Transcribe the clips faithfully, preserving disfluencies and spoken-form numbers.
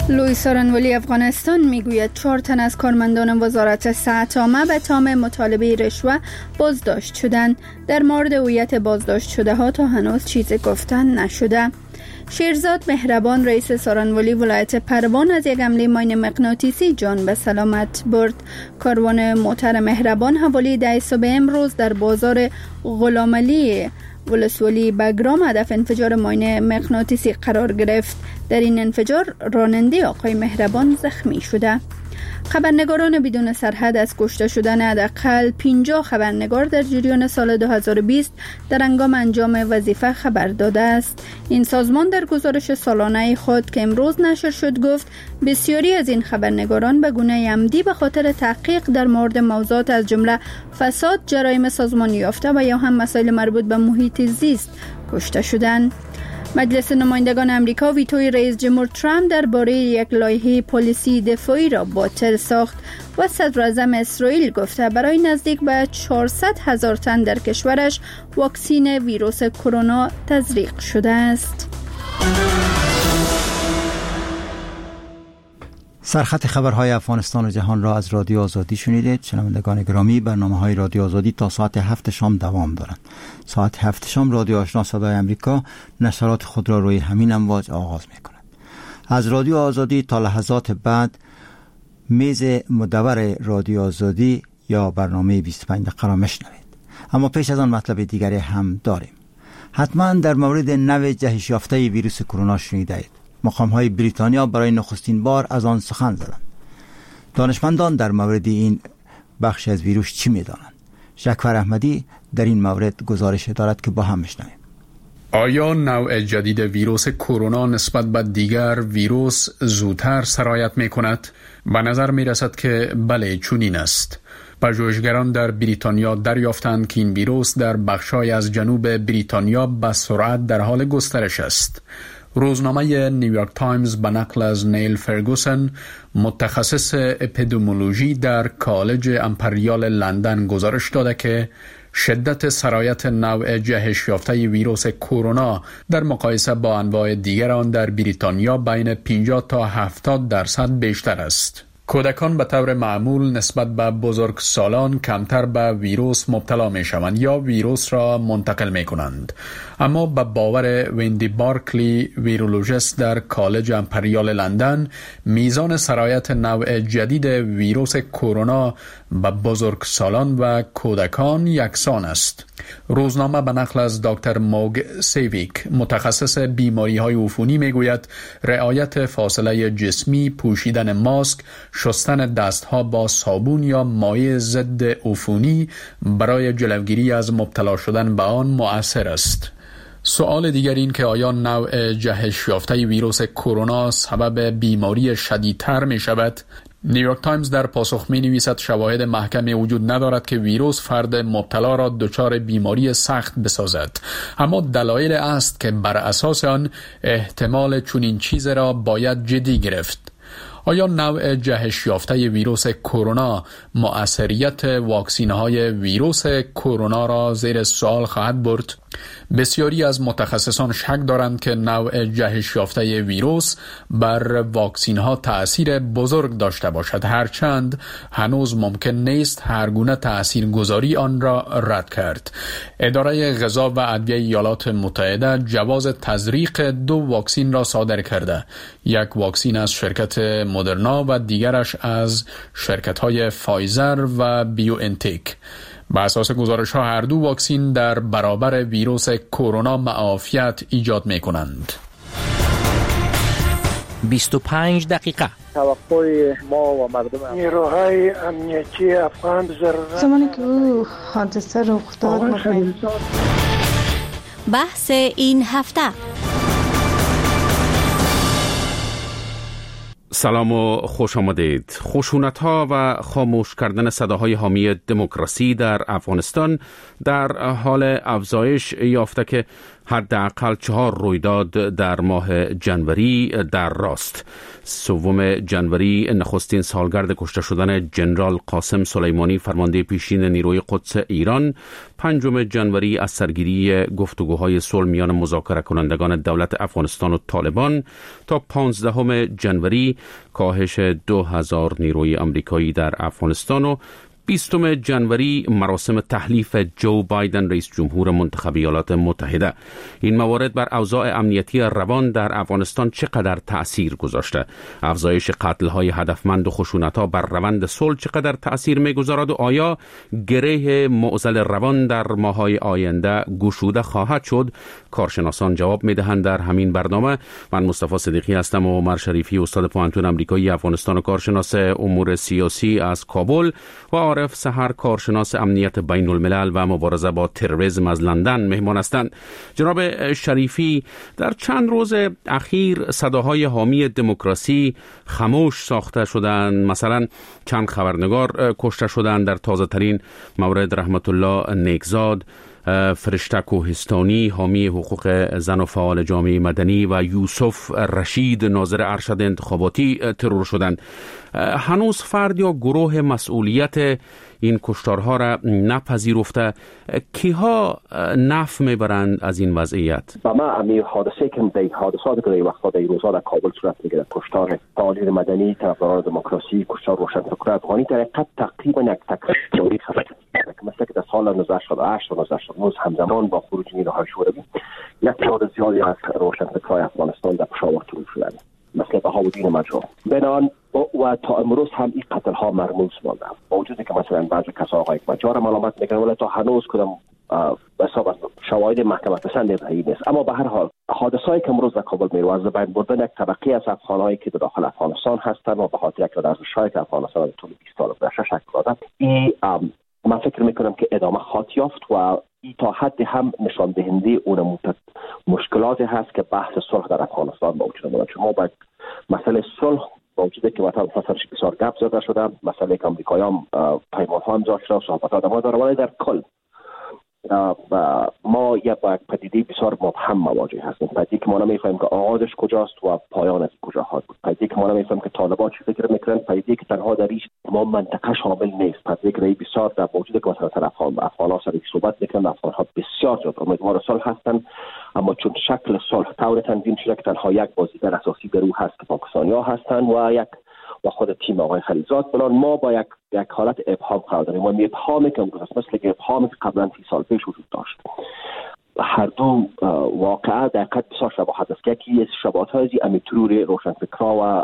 لوئیس آرنولی افغانستان میگوید چهار تن از کارمندان وزارت صحت عامه به تام مطالبه رشوه بازداشت شدند. در مورد هویت بازداشت شده ها تا هنوز چیزی گفتن نشده. شیرزاد مهربان رئیس سارنولی ولایت پروان از یک حمله ماین مغناطیسی جان به سلامت برد. کاروان موتر مهربان حوالی ده صبح امروز در بازار غلامعلی ولسوالی بگرام هدف انفجار ماین مغناطیسی قرار گرفت. در این انفجار راننده آقای مهربان زخمی شده. خبرنگاران بدون سرحد از کشته شدن حداقل پنجاه خبرنگار در جریان سال دو هزار و بیست در هنگام انجام وظیفه خبر داده است. این سازمان در گزارش سالانه خود که امروز نشر شد گفت بسیاری از این خبرنگاران به گونه عمدی به خاطر تحقیق در مورد موضوعات از جمله فساد، جرایم سازمانی یافته و یا هم مسائل مربوط به محیط زیست کشته شدند. مجلس نمایندگان امریکا ویتوی رئیس جمهور ترامپ درباره یک لایحه پلیسی دفاعی را باطل ساخت و صدر اعظم اسرائیل گفته برای نزدیک به چهارصد هزار تن در کشورش واکسین ویروس کرونا تزریق شده است. سرخط خبرهای افغانستان و جهان را از رادیو آزادی شنیدید. شنوندگان گرامی، برنامه‌های رادیو آزادی تا ساعت هفت شام دوام دارند. ساعت هفت شام رادیو آشنا صدای امریکا نشرات خود را روی همین امواج آغاز می‌کند. از رادیو آزادی تا لحظات بعد میز مدور رادیو آزادی یا برنامه بیست و پنج دقیقه را میشنوید. اما پیش از آن مطلب دیگری هم داریم. حتما در مورد نوع جهش یافته ویروس کرونا شنیدید. مقام‌های بریتانیا برای نخستین بار از آن سخن زدند. دانشمندان در مورد این بخش از ویروس چی می‌دانند؟ شکفر احمدی در این مورد گزارش دارد که با هم میشنویم. آیا نوع جدید ویروس کرونا نسبت به دیگر ویروس زودتر سرایت می‌کند؟ به نظر می‌رسد که بله، چنین است. پژوهشگران در بریتانیا دریافتند که این ویروس در بخش‌های از جنوب بریتانیا به سرعت در حال گسترش است. روزنامه نیویورک تایمز به نقل از نیل فرگوسن، متخصص اپیدمیولوژی در کالج امپریال لندن گزارش داده که شدت سرایت نوع جهش یافته ویروس کرونا در مقایسه با انواع دیگر آن در بریتانیا بین پنجاه تا هفتاد درصد بیشتر است. کودکان به طور معمول نسبت به بزرگسالان کمتر به ویروس مبتلا می شوند یا ویروس را منتقل می کنند. اما به باور ویندی بارکلی، ویرولوژیست در کالج امپریال لندن، میزان سرایت نوع جدید ویروس کرونا به بزرگسالان و کودکان یکسان است. روزنامه به نقل از دکتر موگ سیویک، متخصص بیماری های عفونی، می گوید رعایت فاصله جسمی، پوشیدن ماسک، شستن دستها با صابون یا مایع ضد عفونی برای جلوگیری از مبتلا شدن به آن مؤثر است. سوال دیگر این که آیا نوع جهش یافته ویروس کرونا سبب بیماری شدیدتر می شود؟ نیویورک تایمز در پاسخ می نویسد شواهد محکمی وجود ندارد که ویروس فرد مبتلا را دچار بیماری سخت بسازد، اما دلایل است که بر اساس آن احتمال چنین چیز را باید جدی گرفت. آیا نوع جهش یافته ویروس کرونا مؤثریت واکسین‌های ویروس کرونا را زیر سوال خواهد برد؟ بسیاری از متخصصان شک دارند که نوع جهش یافته ویروس بر واکسین‌ها تأثیر بزرگ داشته باشد، هرچند هنوز ممکن نیست هر گونه تأثیرگذاری آن را رد کرد. اداره غذا و ادویه ایالات متحده جواز تزریق دو واکسین را صادر کرده، یک واکسین از شرکت مدرنا و دیگرش از شرکت‌های فایزر و بیو انتیک. بر اساس گزارش ها هر دو واکسین در برابر ویروس کرونا معافیت ایجاد می کنند. بیست و پنج دقیقه توقع ما و مردم نیروهای امنیتی افغان ضرورت زمانی که او حادثه رخ داد بحث این هفته. سلام و خوش آمدید. خشونت‌ها و خاموش کردن صداهای حامی دموکراسی در افغانستان در حال افزایش یافته که حداقل چهار رویداد در ماه جنوری در راست. سوم جنوری نخستین سالگرد کشته شدن جنرال قاسم سلیمانی فرمانده پیشین نیروی قدس ایران، پنجم جنوری از سرگیری گفتگوهای صلح میان مذاکره کنندگان دولت افغانستان و طالبان تا پانزدهم جنوری کاهش دو هزار نیروی آمریکایی در افغانستان و بیستم جنوری مراسم تحلیف جو بایدن رئیس جمهور منتخب ایالات متحده. این موارد بر اوضاع امنیتی روان در افغانستان چقدر تأثیر گذاشته؟ افزایش قتل‌های هدفمند و خشونت‌ها بر روند صلح چقدر تأثیر می‌گذارد و آیا گره معضل روان در ماه‌های آینده گشوده خواهد شد؟ کارشناسان جواب می‌دهند در همین برنامه. من مصطفی صدیقی هستم و عمر شریفی استاد پوهنتون آمریکایی افغانستان و کارشناس امور سیاسی از کابل و عارف سحر کارشناس امنیت بین الملل و مبارزه با تروریسم از لندن مهمان هستند. جناب شریفی، در چند روز اخیر صداهای حامی دموکراسی خاموش ساخته شدند. مثلا چند خبرنگار کشته شدند. در تازه ترین مورد رحمت الله نیکزاد، فرشته کوهستانی حامی حقوق زن و فعال جامعه مدنی و یوسف رشید ناظر ارشد انتخاباتی ترور شدند. هنوز فرد یا گروه مسئولیت این کشتارها را نپذیرفته. کیها نفع میبرند از این وضعیت؟ با ما امی حادثه که در حادثات که در وقتا در روزها در کابل صورت میگیره، کشتار فعالین مدنی، طرفداران دموکراسی، کشتار روشنفکران افغانی، در حقیقت تقریبا یک تکرار جاری خبر مثل که در سال نوزده صد و شصت و هشت و نوزده صد و نود همزمان با خروج نیروهای شوروی یک تعداد زیادی از روشنفکران افغانستان در پشاور ترور شدند، مثل بهاءالدین مجروح. بنان و تا امروز هم این قتل ها مرموز مانده، با وجودی که مثلا بعضی کسا آقای مجار ملامت میکنن ولی تا هنوز کدام حساب شواهد محکمه پسند ابراهیمی نیست. اما به هر حال حادثه‌ای که امروز در کابل می‌روه از بین بردن یک طبقه از افغان‌هایی که در داخل افغانستان هستند و به خاطر یک ارزش‌هایی که افغانستان در طول بیست سال گذشته شکل داده، این من فکر میکنم که ادامه خواهد یافت و این تا حدی هم نشان دهنده اون مشکلاتی هست که بحث صلح در افغانستان موجود است. چون ما باید مسئله صلح موجوده که وقتا فصلش بسیار گپ زده شده، مسئله که امریکایان پیمان‌ها امضا شده، صحبت‌ها ما داره، ولی در کل ما یک با یک پدیده بسیار مبهم مواجه هستیم. پدیده که ما نمی‌فهمیم که آغازش کجاست و پایانش کجا خواهد بود. پدیده که ما نمی‌فهمیم که طالبان چی فکر می‌کنن. پدیده که تنها در این ما منطقه شامل نیست. پدیده که بسیار در موجوده که مثلا افغان و افغان‌ها سر صحبت می‌کنن، افغان‌ها بسیار زیاد امیدوار صلح هستند، اما چون شکل صلح طور تنظیم شده که تنها یک بازیگر اساسی در او هست که پاکستانی‌ها هستند و یک و خود تیم آقای خلیزاد، بلان ما با یک یک حالت ابهام قرار داریم و ابهامی که امروز مثل که ابهامی که قبلا سی سال پیش وجود داشت. هر دو واقعا در قد بسیار شباهت است که یکی از شباهت‌های امی ترور روشنفکرها و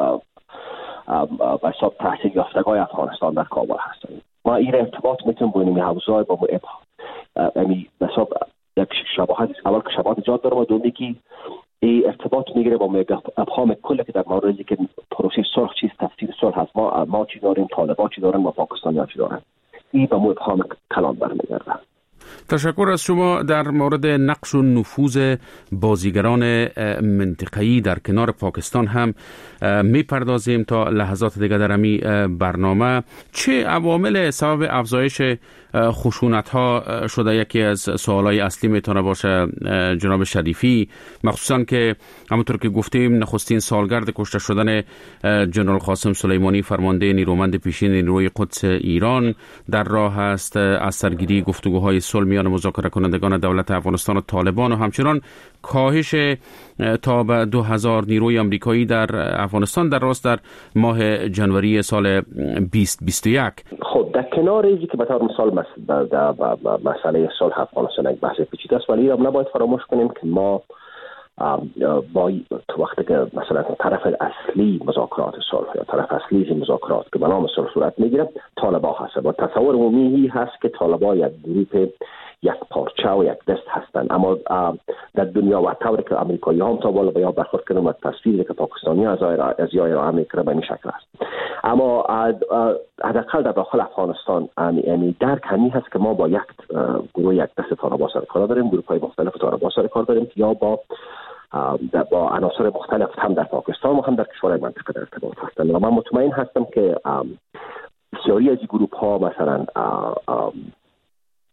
به حساب تحصیل یافتگان افغانستان در کابل هستند. ما این ارتباط میتونیم بینیم حوزه‌های با ابهام امی به حساب یک شباهت اول که شباهت ایجاد داره و دومی که این ارتباط میگیره با ابهام کلی که در موردی که پروسه صلح چیست، تفسیر صلح هست، ما ما چی داریم، طالبان چی دارن و پاکستانی‌ها چی دارن. این به مو ابهام کلان برمیگرده. تشکر از شما. در مورد نقش و نفوذ بازیگران منطقه‌ای در کنار پاکستان هم میپردازیم تا لحظات دیگر در امی برنامه. چه عوامل سبب افزایش خشونت ها شده؟ یکی از سوالای اصلی میتونه باشه جناب شریفی، مخصوصا که همونطور که گفتیم نخستین سالگرد کشته شدن جنرال قاسم سلیمانی فرمانده نیرومند پیشین نیروی قدس ایران در راه است. از سرگیری گفتگوهای صلح میان مذاکره کنندگان دولت افغانستان و طالبان و همچنان کاهش تا به دو هزار نیروی آمریکایی در افغانستان در راست در ماه جنوری سال بیست بیست و یک. خب در کنار اینکه که به طور مثال مسئله صلح افغانستان یک بحث پیچیده است، ولی نباید فراموش کنیم که ما با وقتی که مثلا طرف اصلی مذاکرات صلح یا طرف اصلی مذاکرات که به نام صلح صورت میگیره طالبان هست و تصور عمومی هست که طالبان یک گروه یک پارچه و یک دست هستند، اما در دنیا و طوری که آمریکایی هم تا بالا بیا برخورد کردن و تصویری که پاکستانی از از یا ایران میکنه به این شکل است. اما حداقل در داخل افغانستان یعنی درک همین هست که ما با یک گروه یک دست طالبان سر کار داریم، گروه‌های مختلف طالبان سر کار داریم یا با با عناصر مختلف هم در پاکستان و هم در کشورهای منطقه در ارتباط هستند. و من مطمئن هستم که بسیاری از این گروه‌ها مثلا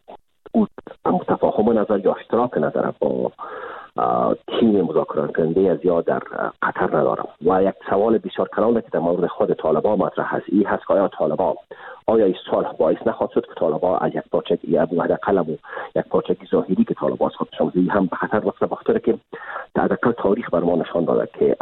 او تفاهم نظر یا اشتراک نظر با تیم مذاکره کننده از یا در قطر ندارم. و یک سوال بسیار کلان که در مورد خود طالبان مطرح هست، این هست که آیا طالبان آیا این صلح باعث نخواهد شد که طالبان از یک پارچگی ابو حداقل یک پارچگی ظاهری که طالبان خودشون هم به خطر رفته، بخاطر که در تاریخ بر ما نشان داده که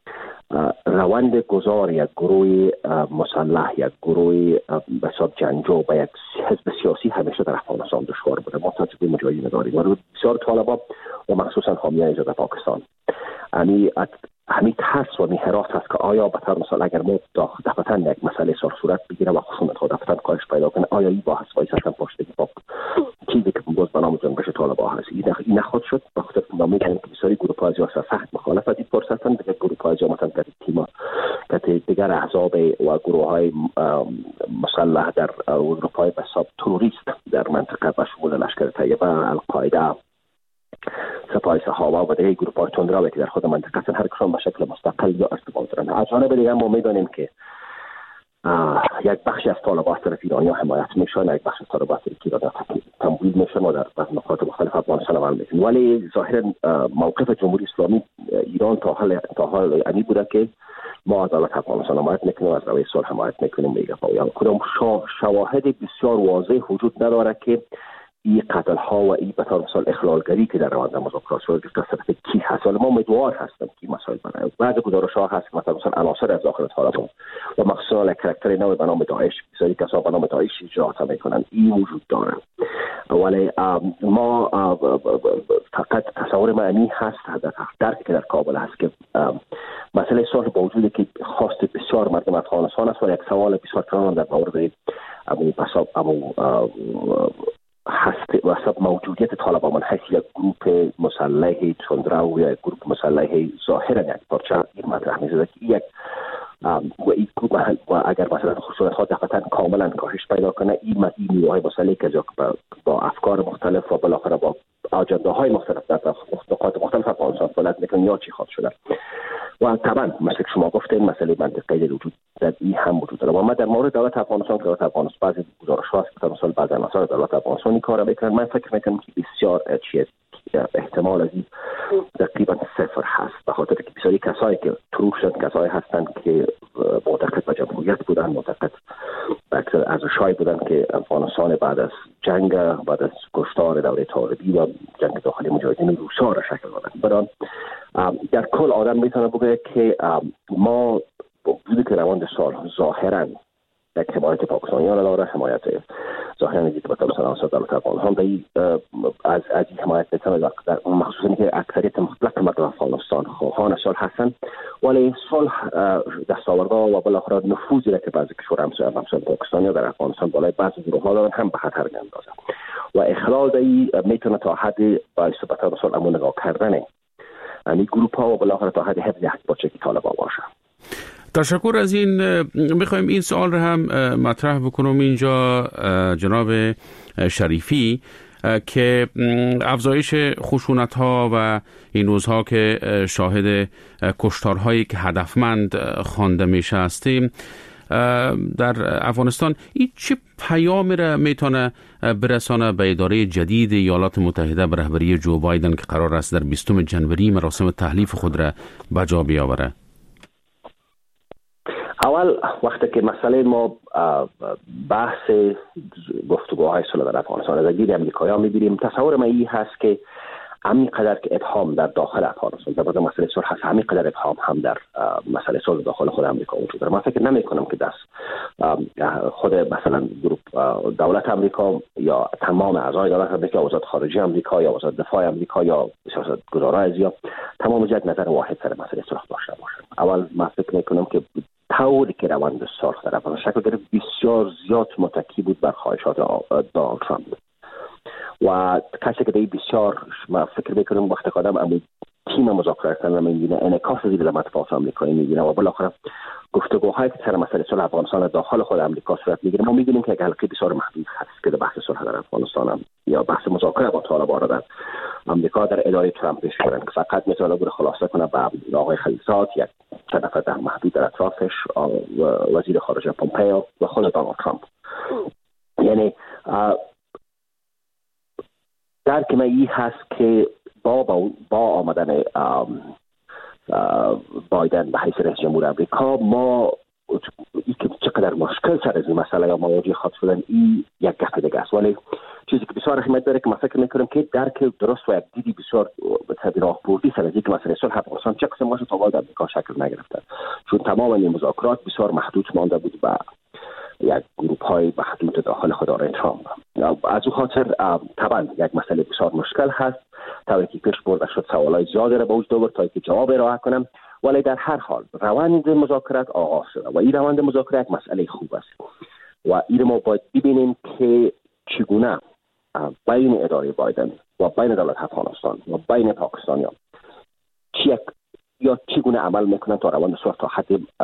روند گذار یک گروه مسلح، یک گروه به حساب جنگجو به یک حزب سیاسی همیشه در افغانستان دشوار بوده. ما تجربه مجاهدین داریم و بسیار طالبان و مخصوصا حامیان در پاکستان یعنی همین ترس و هراس هست که آیا به طور مثال اگر ما دفتن یک مسئله سر صورت بگیره و خصومت ها دفتن کاهش پیدا کنه، آیا این باحث وایس هستن پشتگی با چیزی که باز به نام جنبش طالبان هست این نخواهد شد. بخاطر که ما می‌دونیم که بسیاری گروه های سیاسی سخت مخالف از این فرصت هستند. دیگر گروه های مثلا در تیم که دیگر احزاب و گروه های مسلح در اروپای به حساب تروریست در منطقه و شمول لشکر طیبه، القاعده، سپاه صحابه و دیگر گروه های تندرو که در خود منطقه هستند، هر کدام به شکل مستقل یا ارتباط دارند. از جانب دیگر ما می‌دانیم که یک بخشی از طالبان از طرف ایرانی حمایت میشن، یک بخش از طالبان از طرف ایرانی تمویل میشن و در نقاط مختلف افغانستان عمل میکنن. ولی ظاهرا موقف جمهوری اسلامی ایران تا حال تا حال یعنی بوده که ما از دولت افغانستان حمایت میکنیم، از روی صلح حمایت میکنیم. میگه یا کدام شواهد بسیار واضح وجود نداره که این قتل ها و این به طور مثال اخلالگری که در روند مذاکرات شده که کی هست. ما امیدوار هستیم که مسائل برای بعض گزارش ها هست که مثلا عناصر از داخل طالبان و مخصوصا کاراکتر نو به نام داعش، بسیاری کسا به نام داعش اجراات میکنن، این وجود داره. ولی ما فقط تصور معنی هست در درکی که در کابل هست که مسئله صلح با وجودی که خواست بسیار مردم افغانستان است و یک سوال بسیار کلان در مورد ابو بساب ابو هست و سب موجودیت طالبان من حیث یک گروه مسلح تندرو یا یک گروه مسلح ظاهرا یک پارچه این مطرح می‌شده که یک و این گروه و اگر مثلا خصوصیت ها دقیقاً کاملا کاهش پیدا کنه، این این نیروهای مسلحی که با افکار مختلف و بالاخره با اجنده های مختلف در نقاط مختلف افغانستان فعالیت میکنن یا چی خواهد شده. و طبعا مثل شما گفتین مسئله منطقه‌ای وجود در این هم وجود داره. و ما در مورد دولت افغانستان که دولت افغانستان بعضی گزارش هاست که مثلا بعضی عناصر دولت افغانستان این کارو میکنن، من فکر میکنم که بسیار چیز احتمال از این تقریبا صفر هست، به خاطر که بسیاری کسایی که تروش شدن کسایی هستند که معتقد به جمهوریت بودن، معتقد به ارزش‌هایی بودن که افغانستان بعد از جنگ بعد از کشتار دوره طالبی و جنگ داخلی مجاهدین روسا را شکل دادن. بران در کل آدم میتونه بگه که ما با وجودی که روند سال ظاهرا یک حمایت پاکستانیان داره، حمایت ظاهرا دیگه به طور مثلا دولت افغانستان از از این حمایت میتونه در مخصوصا که اکثریت مطلق مردم افغانستان خواهان صلح هستند، ولی صلح دستاوردها و بالاخره نفوذی را که بعضی کشورها همسایه پاکستانیان در افغانستان بالای بعضی گروه‌ها دارن هم به خطر میاندازه و اخلال دی میتونه تا حد باعث به طور مثلا امون نگاه کردن یعنی گروه‌ها و بالاخره تا حد حفظ یک پارچگی طالبان باشه. تشکر از این. میخوایم این سوال رو هم مطرح بکنم اینجا جناب شریفی که افزایش خشونت ها و این روزها که شاهد کشتارهایی که هدفمند خوانده میشه هستیم در افغانستان، این چه پیامی را میتونه برسانه به اداره جدید ایالات متحده به رهبری جو بایدن که قرار است در بیستم جنوری مراسم تحلیف خود را بجا بیاوره؟ اول وقتی که مسئله ما بحث گفتگوهای صلح در افغانستان از دید امریکایی‌ها می‌بینیم، تصور ما این هست که همین قدر که ابهام در داخل افغانستان در مورد مسئله صلح هست، همین قدر ابهام هم در مسئله صلح داخل خود امریکا وجود داره. من فکر نمی‌کنم که دست خود مثلا گروه دولت امریکا یا تمام اعضای دولت امریکا، وزارت خارجه امریکا یا وزارت دفاع امریکا یا سیاستگزاران ازیا تمام یک نظر واحد سر مسئله صلح داشته باشند. اول من فکر می‌کنم که طوری که روند صلح در افغانستان شکل گرفت بسیار زیاد متکی بود بر خواهشات دونالد ترامپ و کسی که به بسیار ما فکر میکنم وقتی که آدم اما تیم مذاکره کردن میبینه انعکاس زیر مطبوعات آمریکایی میبینه و بالاخره گفتگوهایی که سر مسئله صلح افغانستان داخل خود آمریکا صورت میگیره، ما میبینیم که یک حلقه بسیار محدود هست که بحث صلح در افغانستان هم یا بحث مذاکره با طالبان را در آمریکا در اداره ترامپ پیش بردن که فقط میتونه بر خلاصه کنه به آقای خلیلزاد، یک طرف در محدود در اطرافش، وزیر خارجه پومپئو و خود دونالد ترامپ. یعنی درک من این هست که با با, با آمدن بایدن به حیث رئیس جمهور امریکا ما ای که چقدر مشکل سر از این مسئله یا مواجه خواهد شدن این یک گپ دیگه است. ولی چیزی که بسیار اهمیت داره که من فکر میکنم که درک درست و یک دیدی بسیار به راهبردی سر از این که مسئله صلح افغانستان چه قسم باشه تا در امریکا شکل نگرفته، چون تمام این مذاکرات بسیار محدود مانده بود به یک گروه های محدود داخل خود ترامپ. از او خاطر طبعا یک مسئله بسیار مشکل هست. طوری که پیش برده شد سوالای زیادی را به وجود آورد تا اینکه جواب ارائه کنم، ولی در هر حال روند مذاکرات آغاز شده و این روند مذاکرات مسئله خوب است و این ما باید ببینیم که چگونه بین اداره بایدن و بین دولت افغانستان و بین پاکستانیان چی یا چگونه عمل میکنن تا روند صلح تا حد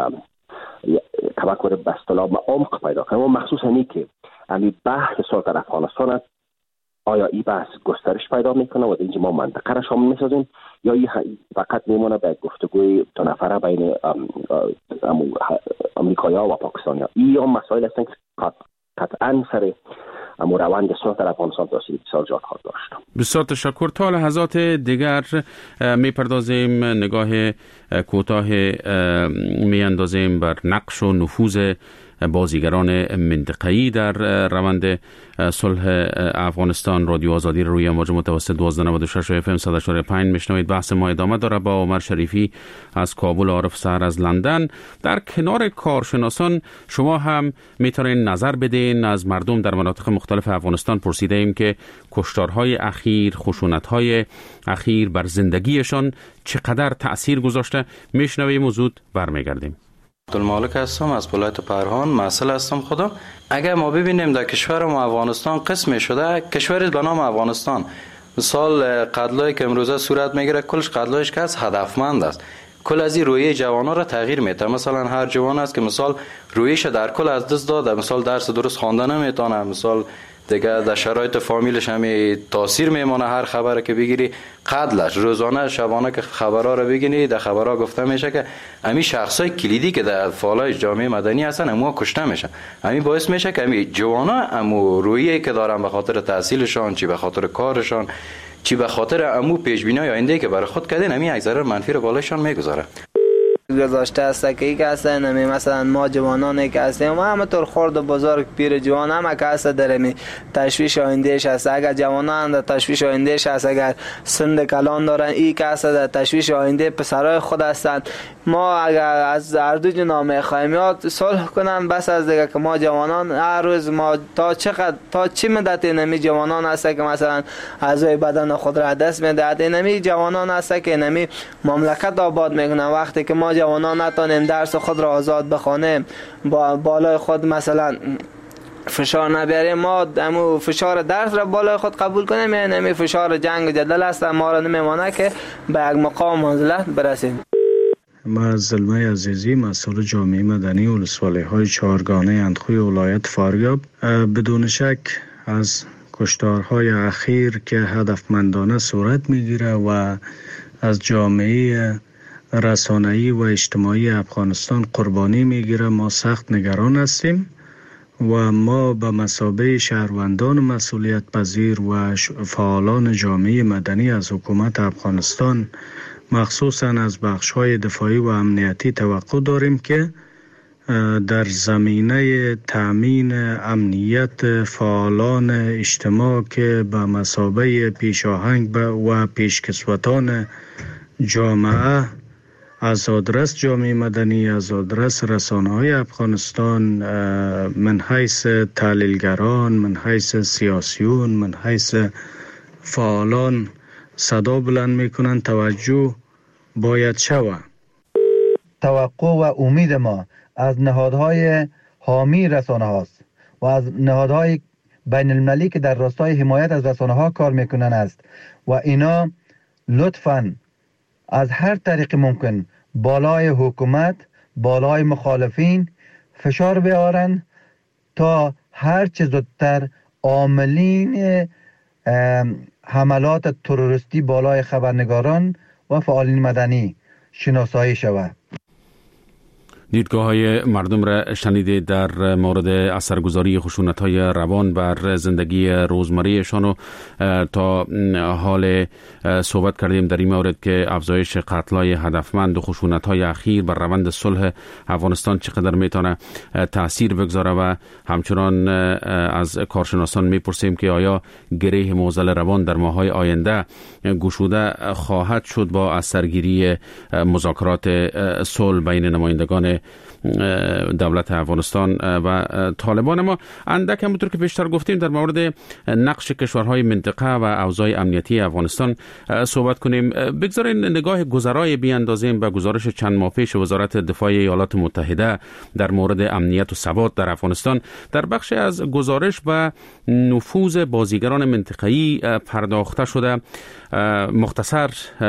تفکر به اصطلاح عمق پیدا کنه و مخصوصا اینی که همین بحث صلح در افغانستان آیا این بحث گسترش پیدا میکنه و در اینجا ما منطقه را شامل میسازیم یا این فقط میمونه به گفتگوی دو نفره بین امریکایی‌ها و پاکستانی‌ها. این هم مسائل هستند که قطعا سر اما روند صلح در افغانستان تاثیر بسیار زیاد خواهد داشت. بسیار تشکر. تا لحظات دیگر میپردازیم، نگاه کوتاه میاندازیم بر نقش و نفوذ بازیگران منطقه‌ای در روند صلح افغانستان. رادیو آزادی روی امواج متوسط دوازده نود و شش اف ام صد و چهار و پنج میشنوید. بحث ما ادامه داره با عمر شریفی از کابل، عارف سحر از لندن. در کنار کارشناسان شما هم میتونین نظر بدین. از مردم در مناطق مختلف افغانستان پرسیده ایم که کشتارهای اخیر، خشونت‌های اخیر بر زندگیشان چقدر تأثیر گذاشته. میشنویم و زود برمیگردیم. عبدالمالک هستم از ولایت پرهان، مسئول هستم خودم. اگر ما ببینیم در کشور ما افغانستان قسم شده، کشوری به نام افغانستان، مثال قتلایی که امروزه صورت میگیره کلش قتلایش که از هدفمند است، کل از این رویه جوانا را تغییر میده. مثلا هر جوان است که مثال رویش در کل از دست داده، مثال درس درست خواندن نمیتونه، مثال دیگه در شرایط فامیلش همی تاثیر میمونه. هر خبر که بگیری قتلش، روزانه شبانه که خبرها رو بگیری در خبرها گفته میشه که امی شخصای کلیدی که در فعالای جامعه مدنی هستن امو کشته میشن. امی باعث میشه که امی جوانا امو رویی که دارن به خاطر تحصیلشان، چی به خاطر کارشان، چی به خاطر امو پیشبینی آینده که برای خود کردن، امی یک ضرر منفی رو بالایشان میگذاره. گذاشته است که ای که هستن نمی مثلا ما جوانانی که هستیم ما همطور خرد و بزرگ پیر جوان هم که هست درمی تشویش آیندهش هست. اگر جوانان در تشویش آیندهش هست، اگر سند کلان دارن ای که هست در تشویش آینده پسرای خود هستند. ما اگر از اردو جنا میخوایم یا صلح کنن بس از دیگه که ما جوانان هر روز ما تا چقدر تا چه مدت نمی جوانان هست که مثلا اعضای بدن خود را دست میده، نمی جوانان هست که نمی مملکت آباد میکنن. وقتی که ما جوانان نتونیم درس خود را آزاد بخوانیم، با بالای خود مثلا فشار نبریم، ما دمو فشار درس را بالای خود قبول کنیم، یعنی فشار جنگ و جدل است ما را نمیمانه که به یک مقام منزلت برسیم. ما زلمه عزیزی مسئول جامعه مدنی ولسوالی های چهارگانه اندخوی ولایت فاریاب. بدون شک از کشتارهای اخیر که هدفمندانه صورت میگیره و از جامعه رسانه‌ای و اجتماعی افغانستان قربانی میگیره، ما سخت نگران هستیم و ما به مثابه شهروندان مسئولیت پذیر و فعالان جامعه مدنی از حکومت افغانستان، مخصوصا از بخش‌های دفاعی و امنیتی، توقع داریم که در زمینه تأمین امنیت فعالان اجتماع که به مثابه پیشاهنگ و پیشکسوتان جامعه از آدرس جامعه مدنی، از آدرس رسانه‌های افغانستان، من حیث تحلیلگران، من حیث سیاسیون، من حیث فعالان صدا بلند میکنن توجه باید شود. توقع و امید ما از نهادهای حامی رسانه هاست و از نهادهای بین المللی که در راستای حمایت از رسانه ها کار میکنن است و اینا لطفاً از هر طریق ممکن بالای حکومت، بالای مخالفین فشار بیارن تا هر چه زودتر عاملین حملات تروریستی بالای خبرنگاران و فعالین مدنی شناسایی شود. دیدگاه های مردم را شنیدید در مورد اثرگذاری خشونت های روان بر زندگی روزمرهشان و تا حال صحبت کردیم در این مورد که افزایش قتل‌های هدفمند و خشونت های اخیر بر روند صلح افغانستان چقدر میتونه تاثیر بگذاره و همچنان از کارشناسان میپرسیم که آیا گره معضل روان در ماه‌های آینده گشوده خواهد شد با از سرگیری مذاکرات صلح بین نمایندگان دولت افغانستان و طالبان. ما اندک همونطور که بیشتر گفتیم در مورد نقش کشورهای منطقه و اوضاع امنیتی افغانستان صحبت کنیم. بگذارین نگاه گذرای بیاندازیم به گزارش چند ماه پیش وزارت دفاع ایالات متحده در مورد امنیت و ثبات در افغانستان. در بخش از گزارش و نفوذ بازیگران منطقه‌ای پرداخته شده. مختصر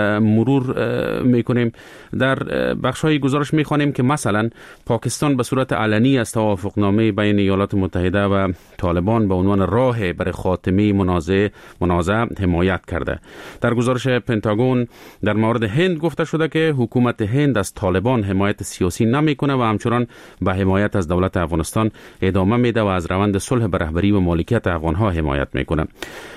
مرور میکنیم. در بخش‌های گزارش میخوانیم که مثلا پاکستان به صورت علنی از توافقنامه بین ایالات متحده و طالبان به عنوان راه برای خاتمه منازعه منازعه حمایت کرده. در گزارش پنتاگون در مورد هند گفته شده که حکومت هند از طالبان حمایت سیاسی نمیکنه و همچنان به حمایت از دولت افغانستان ادامه میده و از روند صلح به رهبری و مالکیت افغانها حمایت میکنه.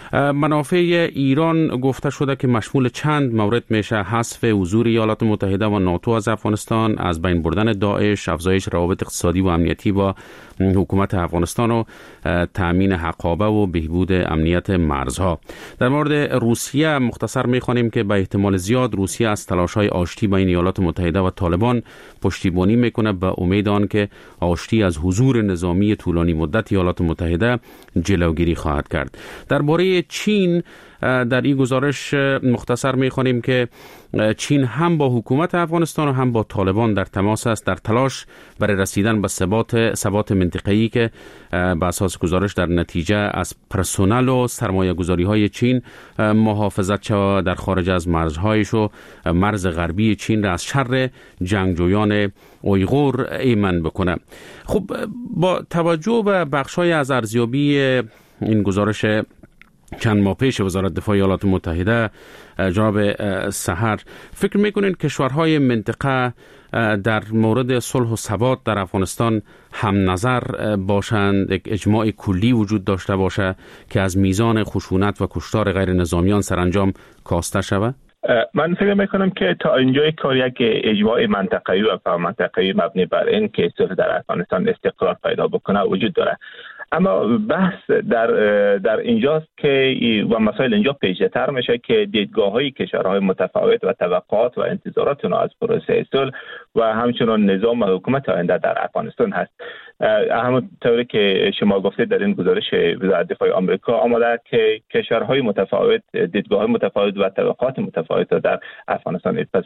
منافع ایران گفته شده که مشمول چند مورد میشه: حذف حضور ایالات متحده و ناتو از افغانستان، از بین بردن داعش، افزایش روابط اقتصادی و امنیتی با حکومت افغانستان و تامین حقابه و بهبود امنیت مرزها. در مورد روسیه مختصر میخوانیم که به احتمال زیاد روسیه از تلاش‌های آشتی بین ایالات متحده و طالبان پشتیبانی میکنه به امید آن که آشتی از حضور نظامی طولانی مدت ایالات متحده جلوگیری خواهد کرد. درباره چین در این گزارش مختصر می‌خوانیم که چین هم با حکومت افغانستان و هم با طالبان در تماس است در تلاش برای رسیدن به ثبات ثبات منطقه‌ای که بر اساس گزارش در نتیجه از پرسنل و سرمایه‌گذاری‌های چین محافظت شود در خارج از مرزهایش و مرز غربی چین را از شر جنگجویان اویغور ایمن بکنه. خب با توجه به بخش‌های از ارزیابی این گزارش چند ماه پیش وزارت دفاع ایالات متحده، جناب سحر، فکر میکنین کشورهای منطقه در مورد صلح و ثبات در افغانستان هم نظر باشند، یک اجماع کلی وجود داشته باشه که از میزان خشونت و کشتار غیر نظامیان سرانجام کاسته شود؟ من فکر میکنم که تا اینجای کار یک اجماع منطقه‌ای و فرامنطقه‌ای مبنی بر این که صلح در افغانستان استقرار پیدا بکنه وجود داره. اما بحث در در اینجاست که و مسائل اینجا پیچیده‌تر میشه که دیدگاه‌های کشورهای متفاوت و توقعات و انتظارات اونها از پروسه صلح و همچنین نظام و حکومت آینده در افغانستان هست. همونطوری که شما گفتید در این گزارش وزارت دفاع آمریکا آمده که کشورهای متفاوت دیدگاه‌های متفاوت و توقعات متفاوت در افغانستان پس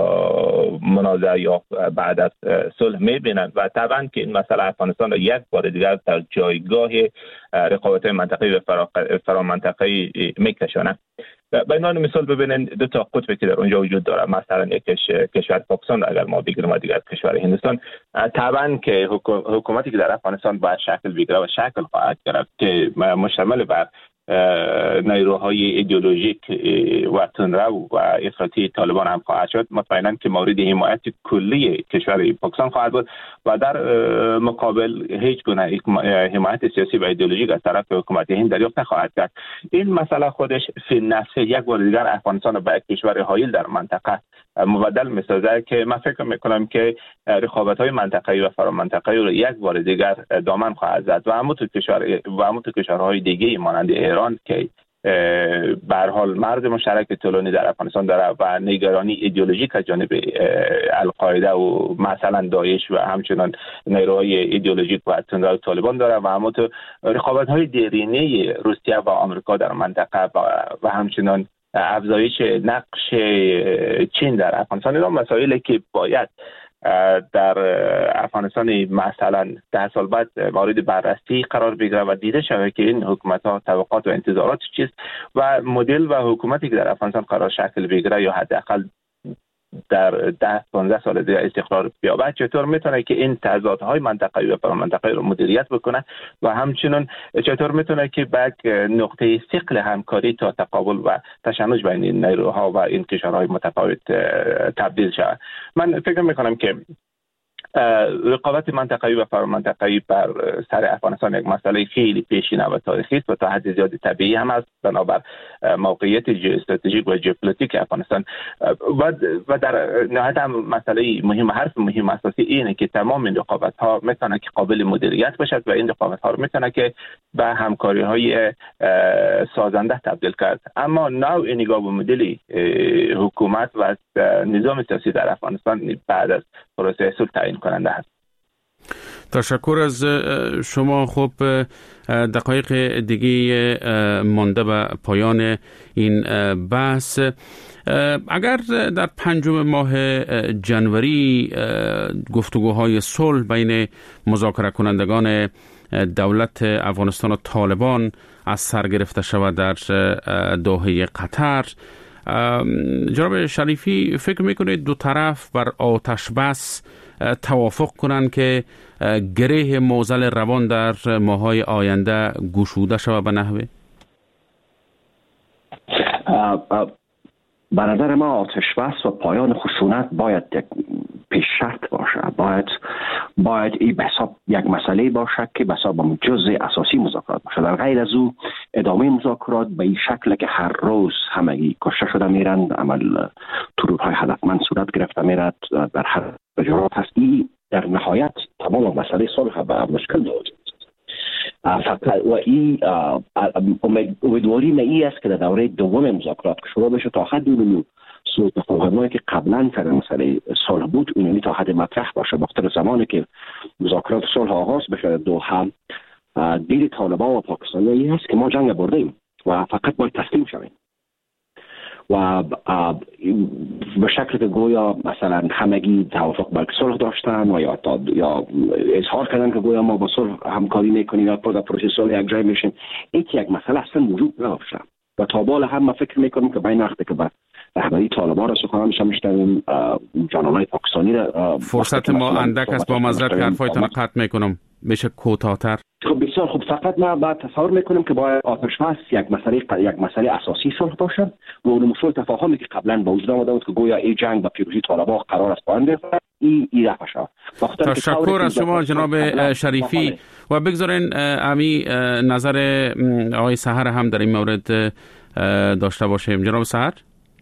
منازعه یا بعد از صلح می‌بینند و طبعا که این مسئله افغانستان را یک بار دیگر در جایگاه رقابت منطقه‌ای و فرامنطقه‌ای می‌کشاند. به عنوان مثال ببینید دو تا قطبی که در اونجا وجود داره، مثلا یک کشور پاکستان اگر ما بگیریم و دیگر کشور هندوستان، طبعا که حکومتی که در افغانستان باید شکل بگیره و شکل خواهد گرفت که مشتمل بر نیروهای ایدئولوژیک و تندرو و افراطی طالبان هم خواهد شد. مطمئنا که مورد حمایت کلی کشور پاکستان خواهد بود و در مقابل هیچ گونه حمایت سیاسی و ایدئولوژیک از طرف حکومت هند دریافت نخواهد کرد. این مسئله خودش فی نفسه یک بار دیگر افغانستان را به یک کشور حایل در منطقه مبدل می‌سازد که من فکر می‌کنم که رقابت‌های منطقه‌ای و فرامنطقه‌ای را یک بار دیگر دامن خواهد زد و همون تو کشور و همون تو کشورهای دیگه مانند ایران که به هر حال مرز مشترک طولانی در افغانستان داره و نگرانی ایدئولوژیک از جانب القاعده و مثلا داعش و همچنین نیروهای ایدئولوژیک و تندرو طالبان داره و همون تو رقابت‌های دیرینه روسیه و آمریکا در منطقه و همچنین افزایش نقش چین در افغانستان. اینا مسائلی که باید در افغانستان مثلا ده سال بعد مورد بررسی قرار بگیره و دیده شود که این حکومت‌ها توقعات و انتظارات چیست و مدل و حکومتی که در افغانستان قرار شکل بگیره یا حداقل در ده پانزده سال دیگه استقرار بیابد چطور میتونه که این تضادهای منطقه‌ای و فرامنطقه‌ای رو مدیریت بکنه و همچنین چطور میتونه که به نقطه ثقل همکاری تا تقابل و تشنج بین این نیروها و این کشورهای متفاوت تبدیل شود. من فکر میکنم که رقابت منطقه‌ای و فرامنطقه‌ای بر سر افغانستان یک مسئله خیلی پیشینه و تاریخی است و تا حد زیادی طبیعی هم است بنابر موقعیت ژئواستراتژیک و ژئوپلیتیک افغانستان و و در نهایت هم مسئله مهم حرف مهم اساسی اینه که تمام این رقابت‌ها میتونه که قابل مدیریت باشد و این رقابت‌ها رو میتونه که به همکاری‌های سازنده تبدیل کرد. اما نوع نگاه و مدل حکومت و نظام سیاسی در افغانستان بعد از پروسه صلح تعیین کننده است. تشکر از شما. خب دقایق دیگه مانده به پایان این بحث. اگر در پنجم ماه جنوری گفتگوهای صلح بین مذاکره کنندگان دولت افغانستان و طالبان از سر گرفته شود در دوحه قطر، جناب شریفی فکر میکنید دو طرف بر آتش بس توافق کنند که گره موزل روان در ماه‌های آینده گشوده شود به نحوه؟ به نظر ما آتش بس و پایان خشونت باید یک پیش شرط باشه. باید باید این به حساب یک مسئله باشه که به حساب جزء اساسی مذاکرات باشه. در غیر از او ادامه مذاکرات به این شکل که هر روز همگی کشته شده میرند، عمل طرودهای هدفمند صورت گرفته میرد در هر بجارات هستی، در نهایت تمام مسئله صلح به مشکل دارد. فقط و این امیدواری من این است که در دوره دوم مذاکرات که شروع بشه تا حد اونو سوء تفاهمایی که قبلا سر مسئله صلح بود اونمی تا حد مطرح باشه. وقتی زمانی که مذاکرات صلح آغاز بشه دوحه، دید طالبان و پاکستانی هست که ما جنگ بردیم و فقط باید تسلیم شویم و به شکل که گویا مثلا همگی توافق بر صلح داشتن و یا یا اظهار کردن که گویا ما با صلح همکاری میکنیم یا در پروسه صلح یک جای میشیم، این یک مسئله اصلا وجود نداشته و تا بالا هم ما فکر میکنیم که بین وقتی که به رهبری طالبان را سخنانش هم میشنویم جانانهای پاکستانی را فرصت ما اندک است. با معذرت که حرفایتان قطع میکنم، میشه کوتاه‌تر؟ خب بسیار خوب. فقط ما بعد تصور میکنیم که باید آتش بس یک مسئله یک مسئله اساسی صلح باشد و اون سوء تفاهمی که قبلا با وجود آمده بود که گویا این جنگ با پیروزی طالبان قرار است پایان بیاید این این رفع شود. تشکر از شما جناب شریفی و بگذارین امی نظر آقای سحر هم در این مورد داشته باشیم. جناب سحر،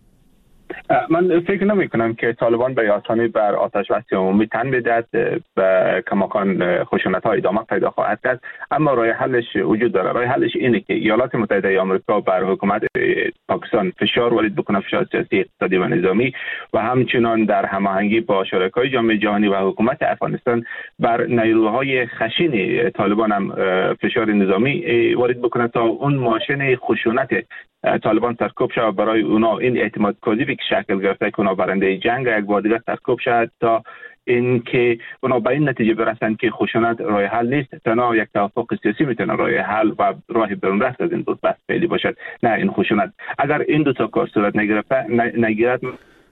من فکر نمی کنم که طالبان به آسانی بر آتش بس عمومی تن بدهد و کماکان خشونت ها ادامه پیدا خواهد کرد، اما راه حلش وجود داره. راه حلش اینه که ایالات متحده آمریکا بر حکومت پاکستان فشار وارد بکنه، فشار سیاسی، اقتصادی و نظامی، و همچنان در هماهنگی با شرکای جامعه جهانی و حکومت افغانستان بر نیروهای خشن طالبان هم فشار نظامی وارد بکنه تا اون ماشین خشونت طالبان سرکوب شود. برای اونا این اعتماد کاذبی که شکل گرفته که اونا برنده جنگ یک بار دیگه سرکوب شد تا اینکه اونا به این نتیجه برسن که خشونت راه حل نیست، تنها یک توافق سیاسی میتونه راه حل و راه برون رفت از این دو بحث فعلی باشد، نه این خشونت. اگر این دو تا کار صورت نگرفته نگیرد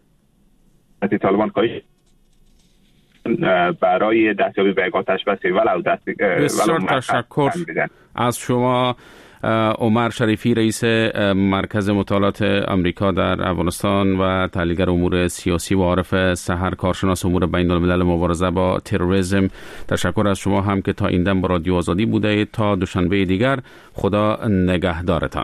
طالبان کاش برای دستیابی به آتش بس ولو دست بسیار تشکر از شما. عمر شریفی، رئیس مرکز مطالعات آمریکا در افغانستان و تحلیلگر امور سیاسی و عارف سحر، کارشناس امور بین الملل مبارزه با تروریسم. تشکر از شما هم که تا این دم با رادیو آزادی بوده اید. تا دوشنبه دیگر، خدا نگهدارتان.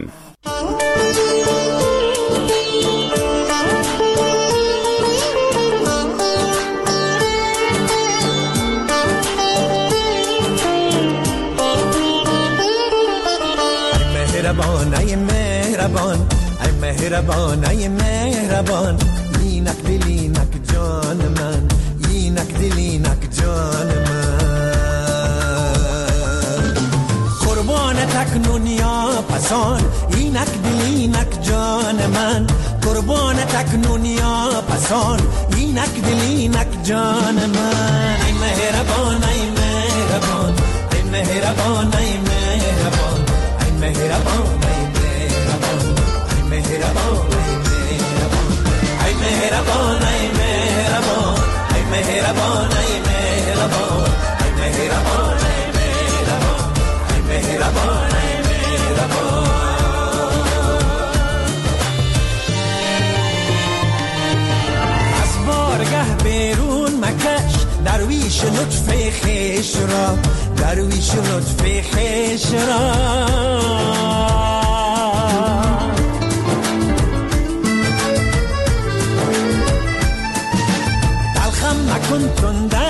مهربان ای مهربان ای مهربان ای مهربان، اینک دلینک جان من، اینک دلینک جان من، قربان تکنون یا پسان، اینک دلینک جان من، قربان تکنون یا پسان، اینک دلینک جان من. ای مهربان ای مهربان ای مهربان ای مهربان مهربان ای مهربان ای مهربان ای مهربان ای مهربان ای مهربان ای مهربان ای مهربان ای مهربان ای مهربان ای مهربان. از بارگه بیرون مکش، در درویش لطف خیش را درویش لطف خیش را تلخم مکن تندر